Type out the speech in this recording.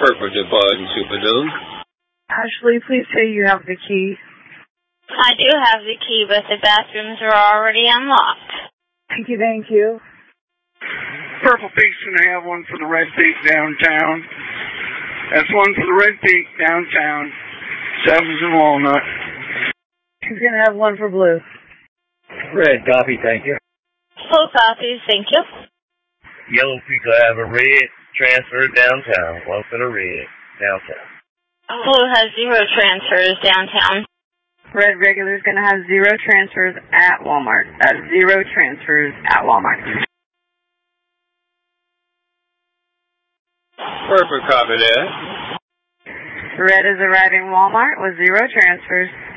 Purple Bud and Superdome. Ashley, please say you have the key. I do have the key, but the bathrooms are already unlocked. Thank you, thank you. Purple Peak's going to have one for the Red Peak downtown. That's one for the Red Peak downtown. 7's and Walnut. He's going to have one for Blue. Red copy, thank you. Full copies, thank you. Yellow Peak will have a red transfer downtown. One for the red downtown. Blue has 0 transfers downtown. Red Regular is going to have 0 transfers at Walmart. 0 transfers at Walmart. Perfect copy there. Red is arriving Walmart with 0 transfers.